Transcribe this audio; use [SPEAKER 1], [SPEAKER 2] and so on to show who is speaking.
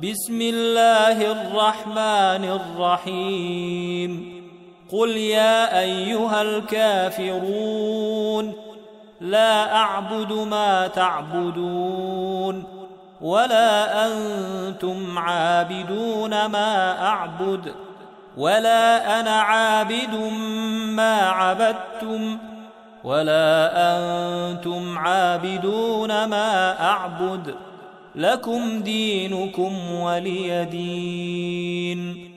[SPEAKER 1] بسم الله الرحمن الرحيم قل يا أيها الكافرون لا أعبد ما تعبدون ولا أنتم عابدون ما أعبد ولا أنا عابد ما عبدتم ولا أنتم عابدون ما أعبد لكم دينكم ولي دين.